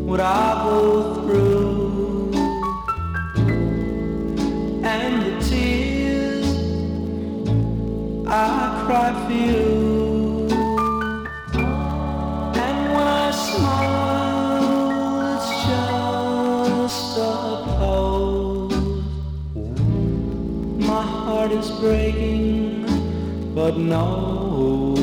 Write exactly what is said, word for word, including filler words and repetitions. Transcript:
what I go through, and the tears I cry for you. And when I smile, it's just a pose. My heart is breaking, but no.